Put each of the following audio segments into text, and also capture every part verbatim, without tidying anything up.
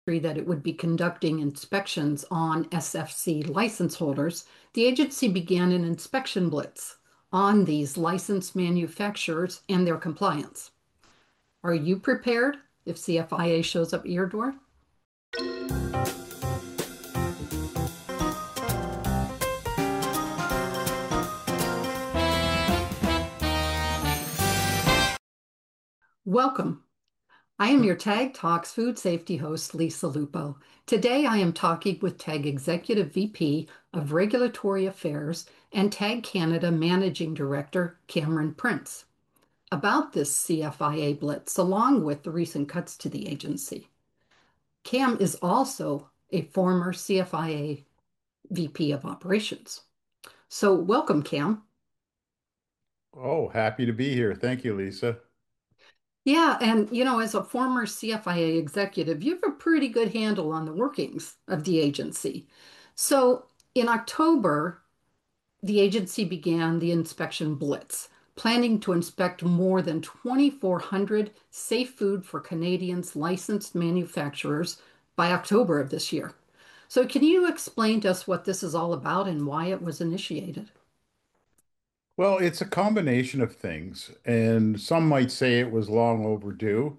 that it would be conducting inspections on S F C license holders, the agency began an inspection blitz on these licensed manufacturers and their compliance. Are you prepared if C F I A shows up at your door? Welcome. I am your TAG Talks food safety host, Lisa Lupo. Today I am talking with TAG Executive V P of Regulatory Affairs and TAG Canada Managing Director, Cameron Prince, about this C F I A blitz, along with the recent cuts to the agency. Cam is also a former C F I A V P of Operations. So, welcome, Cam. Oh, happy to be here. Thank you, Lisa. Yeah, and you know, as a former C F I A executive, you have a pretty good handle on the workings of the agency. So, in October, the agency began the inspection blitz, planning to inspect more than twenty-four hundred safe food for Canadians licensed manufacturers by October of this year. So, can you explain to us what this is all about and why it was initiated? Well, it's a combination of things, and some might say it was long overdue.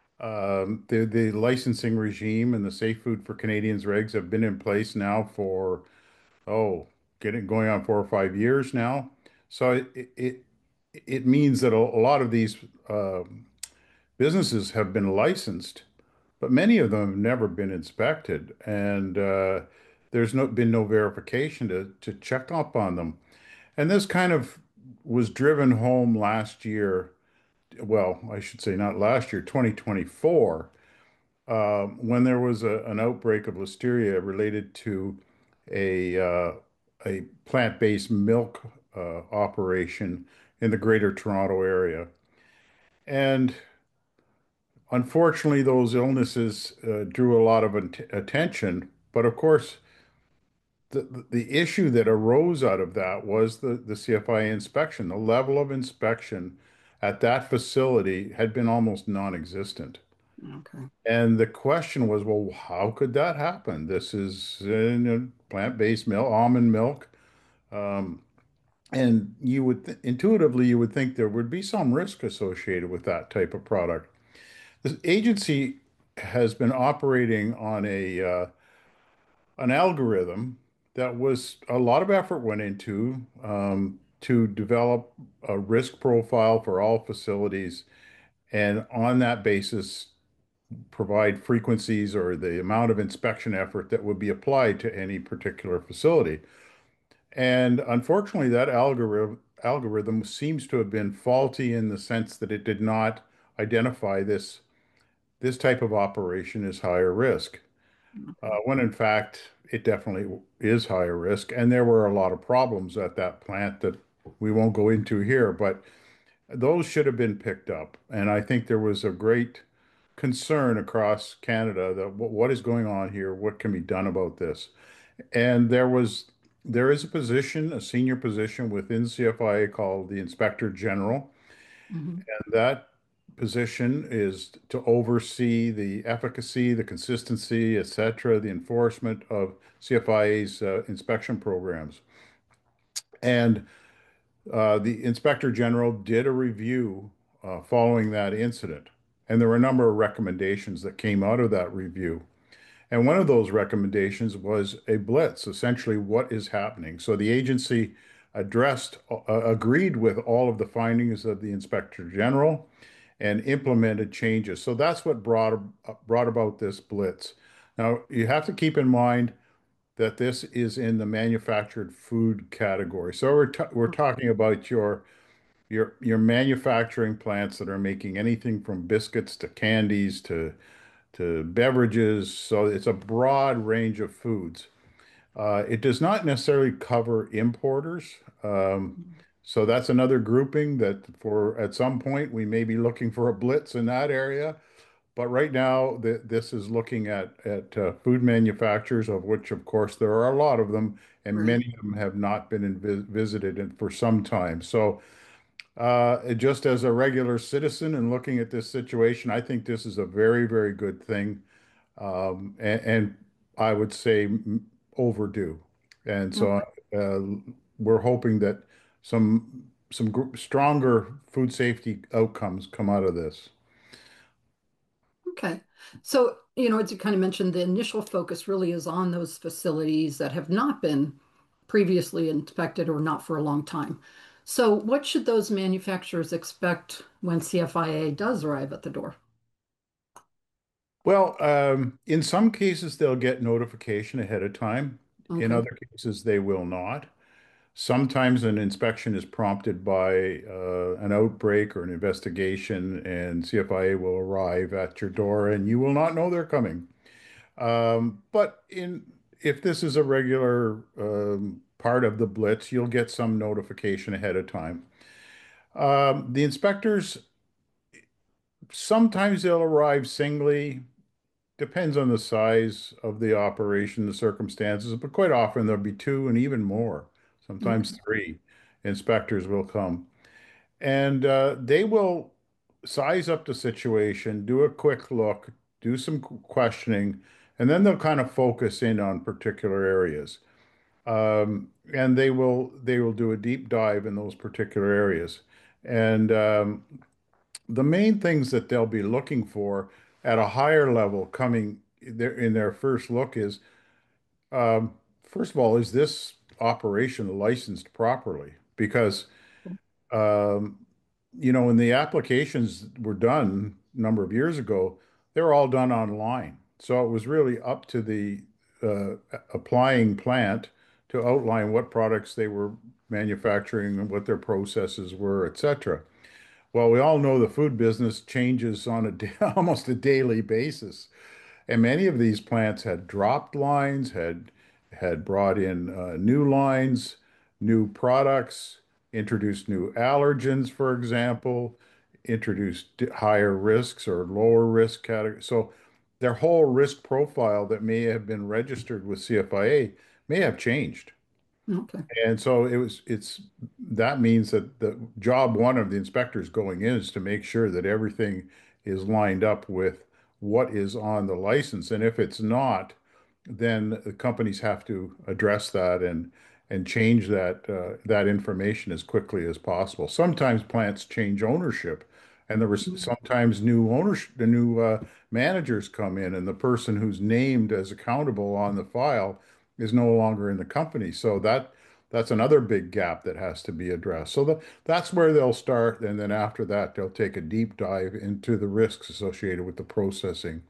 Um, the the licensing regime and the Safe Food for Canadians regs have been in place now for oh, getting going on four or five years now. So it it it means that a, a lot of these uh, businesses have been licensed, but many of them have never been inspected, and uh, there's no been no verification to to check up on them. And this kind of was driven home last year. Well, I should say not last year, twenty twenty-four, uh, when there was a, an outbreak of listeria related to a uh, a plant-based milk uh, operation in the Greater Toronto area. And unfortunately, those illnesses uh, drew a lot of at attention. But of course, the the issue that arose out of that was the the C F I A inspection. The level of inspection at that facility had been almost non-existent. Okay. And the question was, well, how could that happen? This is uh, plant-based milk, almond milk. Um, and you would th intuitively you would think there would be some risk associated with that type of product. The agency has been operating on a uh, an algorithm that was a lot of effort went into um, to develop a risk profile for all facilities, and on that basis, provide frequencies or the amount of inspection effort that would be applied to any particular facility. And unfortunately, that algorithm algorithm seems to have been faulty in the sense that it did not identify this this type of operation as higher risk. Uh, Okay. when in fact it definitely is higher risk. And there were a lot of problems at that plant that we won't go into here, but those should have been picked up. And I think there was a great concern across Canada that what, what is going on here? What can be done about this? And there was there is a position, a senior position within C F I A called the Inspector General. Mhm. And that position is to oversee the efficacy, the consistency, et cetera, the enforcement of C F I A's uh, inspection programs. And uh, the Inspector General did a review uh, following that incident. And there were a number of recommendations that came out of that review. And one of those recommendations was a blitz, essentially what is happening. So the agency addressed, uh, agreed with all of the findings of the Inspector General and implemented changes. So that's what brought brought about this blitz. Now, you have to keep in mind that this is in the manufactured food category. So we're t we're talking about your your your manufacturing plants that are making anything from biscuits to candies to to beverages. So it's a broad range of foods. Uh, it does not necessarily cover importers. Um, so that's another grouping that for at some point we may be looking for a blitz in that area. But right now, th this is looking at at uh, food manufacturers, of which, of course, there are a lot of them, and Right. many of them have not been in vis visited in, for some time. So, uh, just as a regular citizen and looking at this situation, I think this is a very, very good thing. um, and, and I would say overdue. And so Okay. uh, we're hoping that some some gr- stronger food safety outcomes come out of this. Okay. So, you know, as you kind of mentioned, the initial focus really is on those facilities that have not been previously inspected or not for a long time. So, what should those manufacturers expect when C F I A does arrive at the door? Well, um, in some cases, they'll get notification ahead of time. In Okay. other cases, they will not. Sometimes an inspection is prompted by uh, an outbreak or an investigation, and C F I A will arrive at your door, and you will not know they're coming. Um, but in if this is a regular um, part of the blitz, you'll get some notification ahead of time. Um, the inspectors sometimes they'll arrive singly. Depends on the size of the operation, the circumstances, but quite often there'll be two and even more, sometimes Okay. three inspectors will come. And uh, they will size up the situation, do a quick look, do some questioning, and then they'll kind of focus in on particular areas. Um, and they will they will do a deep dive in those particular areas. And um, the main things that they'll be looking for at a higher level coming there in their first look is um, first of all, is this operation licensed properly? Because um, you know, when the applications were done a number of years ago, they were all done online. So it was really up to the uh, applying plant to outline what products they were manufacturing and what their processes were, et cetera. Well, we all know the food business changes on a da- almost a daily basis. And many of these plants had dropped lines, had had brought in uh, new lines, new products, introduced new allergens, for example, introduced d- higher risks or lower risk categories. So their whole risk profile that may have been registered with C F I A may have changed. Okay. And so it was, it's, that means that the job one of the inspectors going in is to make sure that everything is lined up with what is on the license. And if it's not, then the companies have to address that and and change that uh, that information as quickly as possible. Sometimes plants change ownership, and there was sometimes new ownership, the new uh, managers come in, and the person who's named as accountable on the file is no longer in the company. So that that's another big gap that has to be addressed. So the, that's where they'll start, and then after that, they'll take a deep dive into the risks associated with the processing.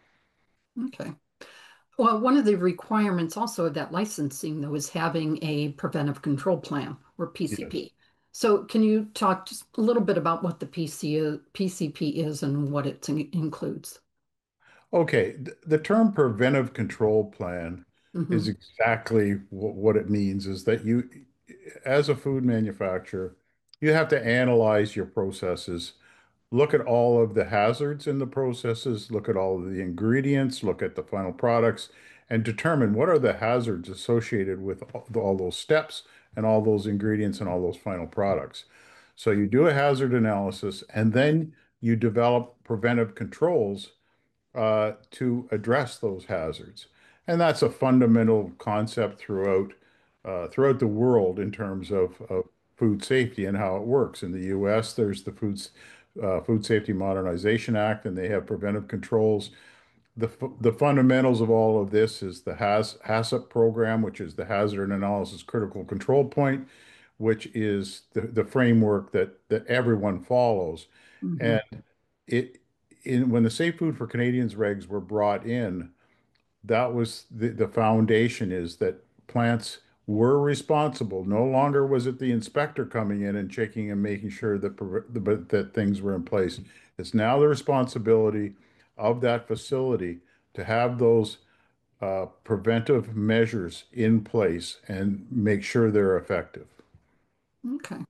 Okay. Well, one of the requirements also of that licensing, though, is having a preventive control plan or Yes. P C P. So, can you talk just a little bit about what the P C is, P C P is and what it in- includes? Okay, th- the term preventive control plan is Hmm. exactly wh- what it means is that you, as a food manufacturer, you have to analyze your processes, look at all of the hazards in the processes, look at all of the ingredients, look at the final products, and determine what are the hazards associated with all all those steps and all those ingredients and all those final products. So you do a hazard analysis and then you develop preventive controls uh, to address those hazards. And that's a fundamental concept throughout uh, throughout the world in terms of, of food safety and how it works. In the U S, there's the Foods, uh, Food Safety Modernization Act, and they have preventive controls. The, the fundamentals of all of this is the Has, HACCP program, which is the Hazard Analysis Critical Control Point, which is the, the framework that, that everyone follows. Hmm. And it in when the Safe Food for Canadians regs were brought in, that was the, the foundation is that plants were responsible. No longer was it the inspector coming in and checking and making sure that that, that things were in place. It's now the responsibility of that facility to have those uh, preventive measures in place and make sure they're effective. Okay.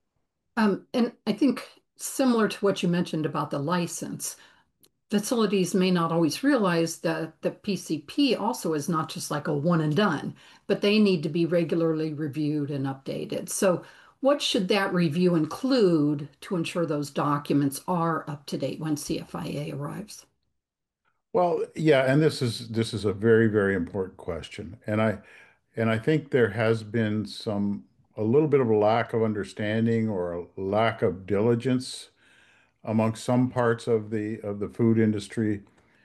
Um, and I think similar to what you mentioned about the license, facilities may not always realize that the P C P also is not just like a one and done, but they need to be regularly reviewed and updated. So, what should that review include to ensure those documents are up to date when C F I A arrives? Well, yeah, and this is this is a very, very important question. And I and I think there has been some a little bit of a lack of understanding or a lack of diligence among some parts of the of the food industry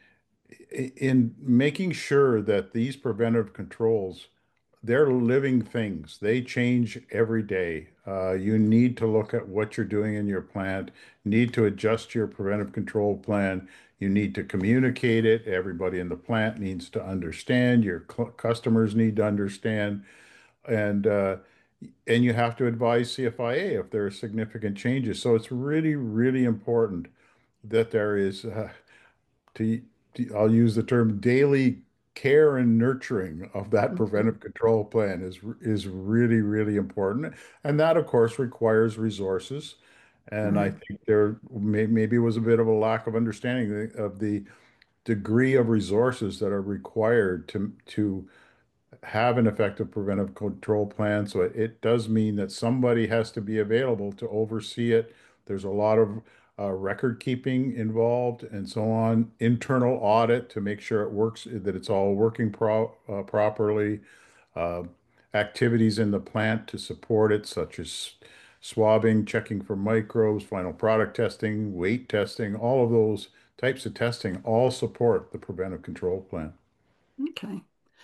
in making sure that these preventive controls, they're living things. They change every day. Uh, you need to look at what you're doing in your plant, need to adjust your preventive control plan. You need to communicate it. Everybody in the plant needs to understand. Your cl- customers need to understand. And uh, and you have to advise C F I A if there are significant changes. So it's really, really important that there is uh, to, to I'll use the term daily care and nurturing of that Mhm. preventive control plan is is really, really important. And that, of course, requires resources. And I Right. think there may, maybe was a bit of a lack of understanding of the degree of resources that are required to to have an effective preventive control plan. So it, it does mean that somebody has to be available to oversee it. There's a lot of uh, record keeping involved and so on, internal audit to make sure it works, that it's all working pro uh, properly, uh, activities in the plant to support it, such as swabbing, checking for microbes, final product testing, weight testing, all of those types of testing all support the preventive control plan. Okay.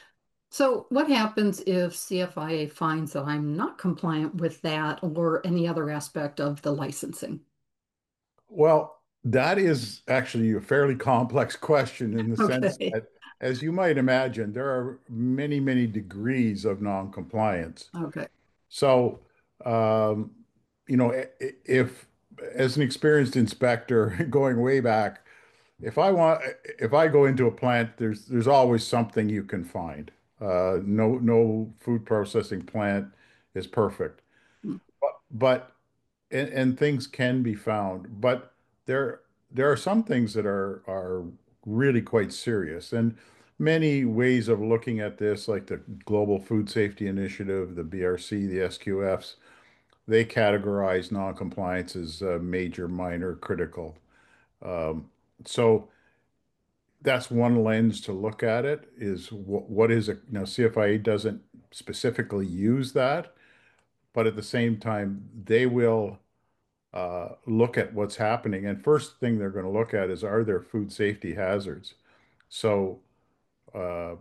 So what happens if C F I A finds that I'm not compliant with that or any other aspect of the licensing? Well, that is actually a fairly complex question in the sense Okay. that, as you might imagine, there are many, many degrees of noncompliance. Okay. So, um, you know, if, as an experienced inspector going way back, if I want, if I go into a plant, there's there's always something you can find. Uh, no, no food processing plant is perfect, Mm. but, but and, and things can be found, but there there are some things that are are really quite serious. And many ways of looking at this, like the Global Food Safety Initiative, the B R C, the S Q Fs, they categorize noncompliance as uh, major, minor, critical. Um, so that's one lens to look at it is what, what is it? Now, C F I A doesn't specifically use that, but at the same time, they will uh, look at what's happening. And first thing they're going to look at is, are there food safety hazards? So uh,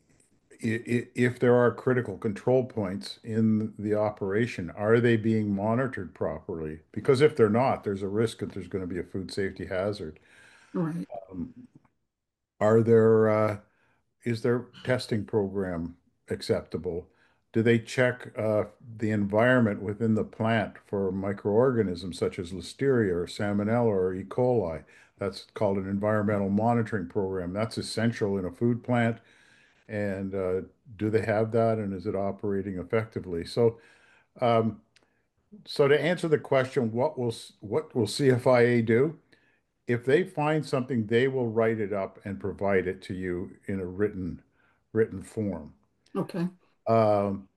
if there are critical control points in the operation, are they being monitored properly? Because if they're not, there's a risk that there's going to be a food safety hazard. Right. Um, are there uh, is their testing program acceptable? Do they check uh, the environment within the plant for microorganisms such as Listeria or Salmonella or E. coli? That's called an environmental monitoring program. That's essential in a food plant. And uh, do they have that? And is it operating effectively? So, um, so to answer the question, what will what will C F I A do? If they find something, they will write it up and provide it to you in a written written form. Okay. Um,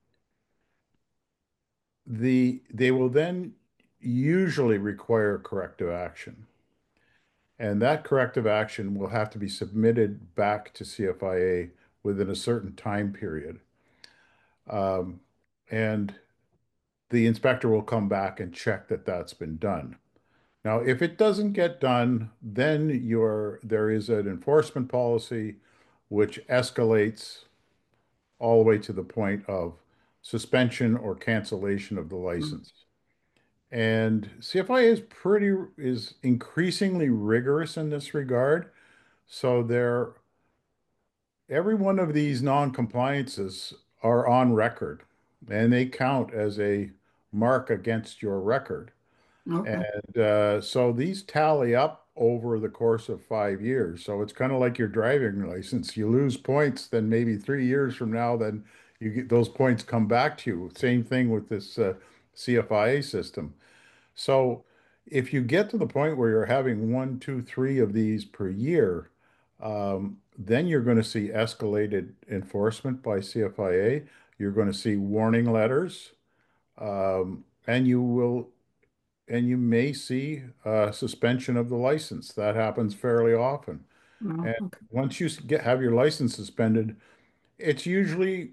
the they will then usually require corrective action, and that corrective action will have to be submitted back to C F I A within a certain time period. Um, and the inspector will come back and check that that's been done. Now, if it doesn't get done, then you're, there is an enforcement policy which escalates all the way to the point of suspension or cancellation of the Mm. license. And C F I A is pretty is increasingly rigorous in this regard. So there, every one of these non-compliances are on record, and they count as a mark against your record. Okay. And uh, so these tally up over the course of five years. So it's kind of like your driving license. You lose points, then maybe three years from now, then you get those points come back to you. Same thing with this uh, C F I A system. So if you get to the point where you're having one, two, three of these per year, um, then you're going to see escalated enforcement by C F I A. You're going to see warning letters, um, and you will and you may see uh, suspension of the license. That happens fairly often. Oh, And okay. once you s- get have your license suspended, it's usually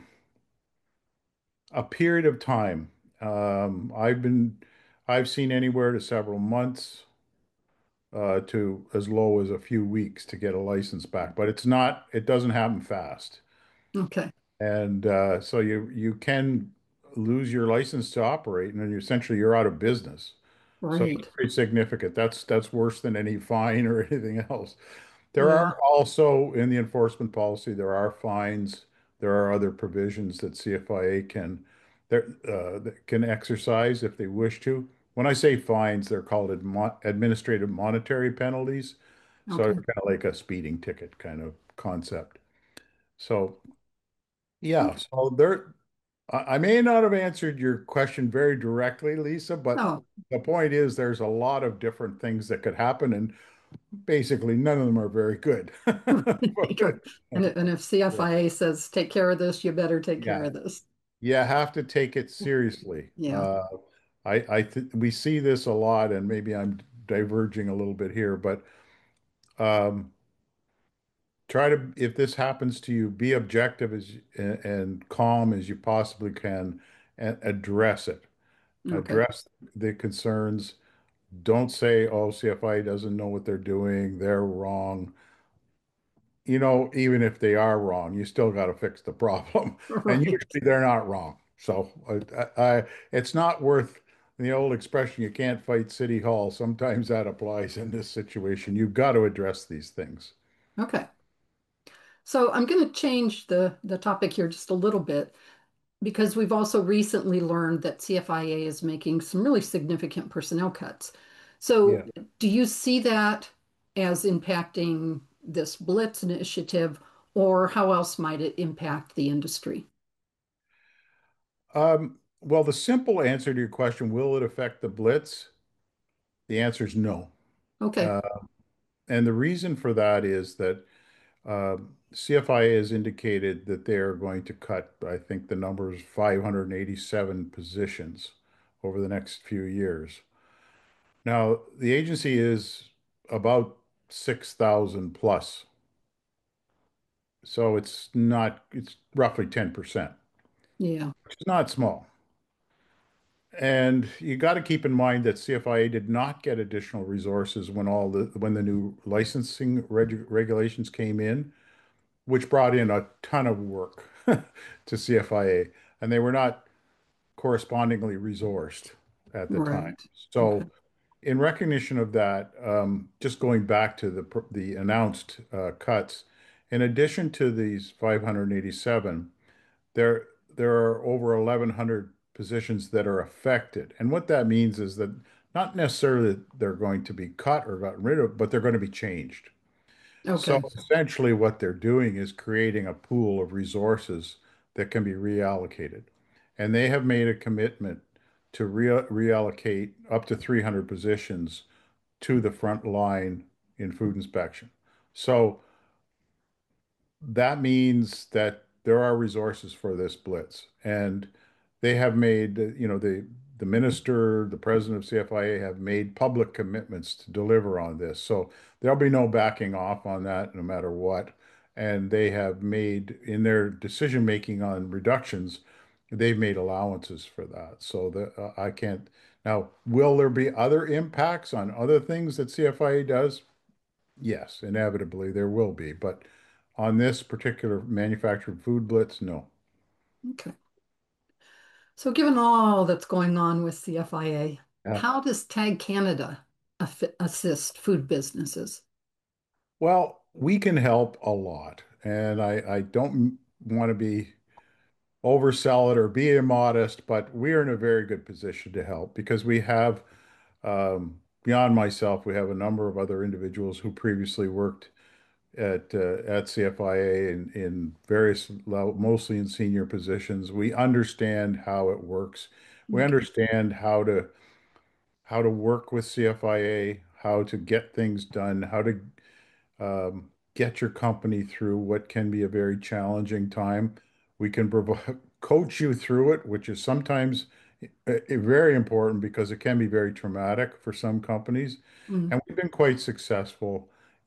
a period of time. Um, I've been, I've seen anywhere to several months uh, to as low as a few weeks to get a license back, but it's not, it doesn't happen fast. Okay. And uh, so you you can lose your license to operate, and then you essentially you're out of business. So it's Right. pretty significant. That's that's worse than any fine or anything else. There Yeah. are also in the enforcement policy, there are fines. There are other provisions that C F I A can there uh, that can exercise if they wish to. When I say fines, they're called admo administrative monetary penalties. So Okay. it's kind of like a speeding ticket kind of concept. So yeah, Okay. so there I I may not have answered your question very directly, Lisa, but Oh, the point is there's a lot of different things that could happen, and basically none of them are very good. sure. And, and if Yeah. C F I A says, take care of this, you better take care Yeah. of this. You have to take it seriously. Yeah. Uh, I, I th we see this a lot, and maybe I'm diverging a little bit here, but um, try to, if this happens to you, be objective as and, and calm as you possibly can, and address it. Okay. Address the concerns. Don't say, "Oh, C F I doesn't know what they're doing. They're wrong." You know, even if they are wrong, you still got to fix the problem. And Right. usually they're not wrong. So I, I, it's not worth the old expression, you can't fight City Hall. Sometimes that applies in this situation. You've got to address these things. Okay. So I'm going to change the, the topic here just a little bit because we've also recently learned that C F I A is making some really significant personnel cuts. So Yeah. do you see that as impacting this Blitz initiative, or how else might it impact the industry? Um, well, the simple answer to your question, will it affect the Blitz? The answer is no. Okay. Uh, and the reason for that is that Uh, C F I A has indicated that they are going to cut, I think the number is five hundred eighty-seven positions over the next few years. Now, the agency is about six thousand plus, so it's not, it's roughly ten percent, Yeah. which is not small. And you got to keep in mind that C F I A did not get additional resources when all the when the new licensing reg regulations came in, which brought in a ton of work to C F I A, and they were not correspondingly resourced at the time. Right. Okay. So, in recognition of that, um, just going back to the the announced uh, cuts, in addition to these five hundred eighty-seven, there there are over eleven hundred positions that are affected. And what that means is that not necessarily that they're going to be cut or gotten rid of, but they're going to be changed. So Okay. essentially, what they're doing is creating a pool of resources that can be reallocated. And they have made a commitment to re reallocate up to three hundred positions to the front line in food inspection. So that means that there are resources for this blitz. And they have made, you know, the the minister, the president of C F I A have made public commitments to deliver on this. So there'll be no backing off on that no matter what. And they have made in their decision making on reductions, they've made allowances for that. So that uh, I can't now, will there be other impacts on other things that C F I A does? Yes, inevitably there will be, but on this particular manufactured food blitz, no. Okay. So given all that's going on with C F I A, Yeah. how does Tag Canada affi- assist food businesses? Well, we can help a lot, and I, I don't want to be oversell it or be immodest, but we're in a very good position to help because we have, um, beyond myself, we have a number of other individuals who previously worked at uh, at C F I A in, in various level, mostly in senior positions. We understand how it works. We Okay. understand how to how to work with C F I A, how to get things done, how to um, get your company through what can be a very challenging time. We can provide, coach you through it, which is sometimes uh, very important because it can be very traumatic for some companies. Mm. And we've been quite successful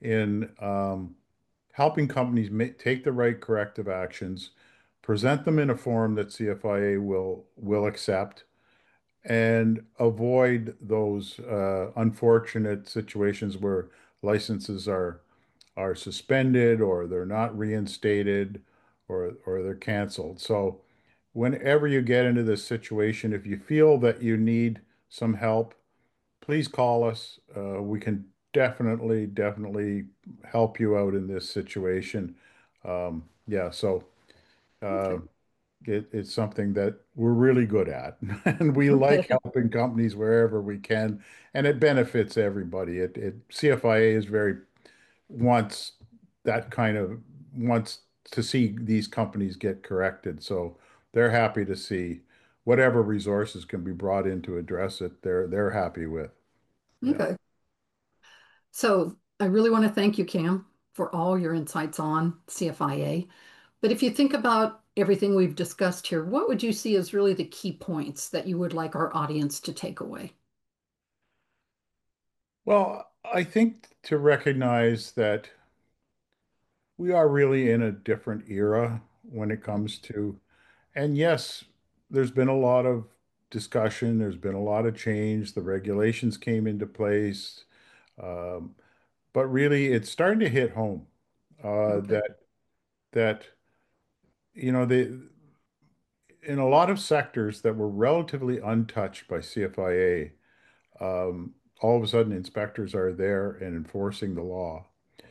in um, helping companies ma take the right corrective actions, present them in a form that C F I A will will accept, and avoid those uh, unfortunate situations where licenses are are suspended or they're not reinstated or or they're canceled. So whenever you get into this situation, if you feel that you need some help, please call us. Uh, we can definitely, definitely help you out in this situation. Um, yeah, so uh, Okay. it, it's something that we're really good at, and we like Okay. helping companies wherever we can, and it benefits everybody. It, it C F I A is very wants that kind of wants to see these companies get corrected, so they're happy to see whatever resources can be brought in to address it. They're they're happy with. Yeah. Okay. So I really want to thank you, Cam, for all your insights on C F I A. But if you think about everything we've discussed here, what would you see as really the key points that you would like our audience to take away? Well, I think to recognize that we are really in a different era when it comes to, and yes, there's been a lot of discussion, there's been a lot of change, the regulations came into place, um, but really it's starting to hit home uh, Okay. that that you know they in a lot of sectors that were relatively untouched by C F I A, um, all of a sudden inspectors are there and enforcing the law.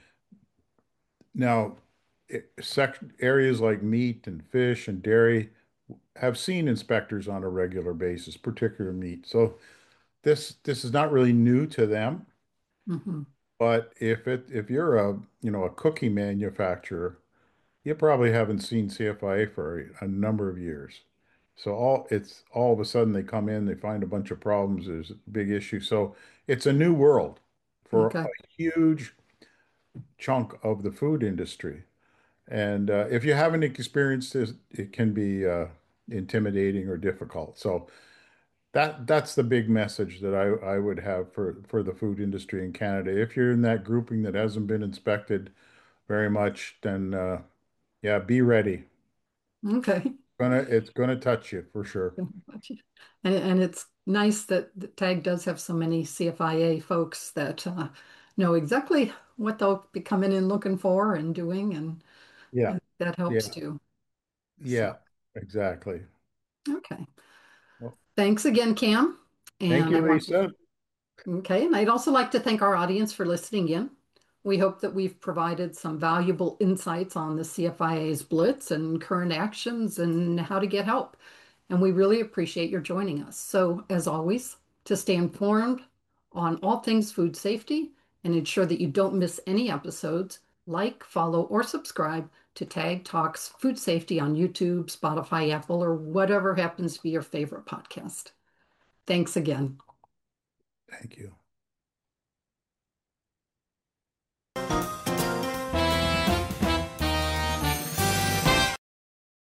Now, it, sec areas like meat and fish and dairy have seen inspectors on a regular basis, particular meat. So this this is not really new to them. Hmm. But if it if you're a you know a cookie manufacturer, you probably haven't seen C F I A for a, a number of years. So all it's all of a sudden they come in, they find a bunch of problems. There's a big issue. So it's a new world for a Okay. huge chunk of the food industry. And uh, if you haven't experienced this, it can be uh, intimidating or difficult. So that that's the big message that I, I would have for, for the food industry in Canada. If you're in that grouping that hasn't been inspected very much, then uh, yeah, be ready. Okay. Gonna it's gonna touch you for sure. And, and it's nice that the TAG does have so many C F I A folks that uh, know exactly what they'll be coming in looking for and doing, and, Yeah, and that helps yeah, too. yeah, So, exactly. okay. Well, Thanks again, Cam. thank And you, I want to Lisa. Okay, and I'd also like to thank our audience for listening in. We hope that we've provided some valuable insights on the C F I A's Blitz and current actions and how to get help. And we really appreciate your joining us. So, as always, to stay informed on all things food safety and ensure that you don't miss any episodes, like, follow, or subscribe to Tag Talks Food Safety on YouTube, Spotify, Apple, or whatever happens to be your favorite podcast. Thanks again. Thank you.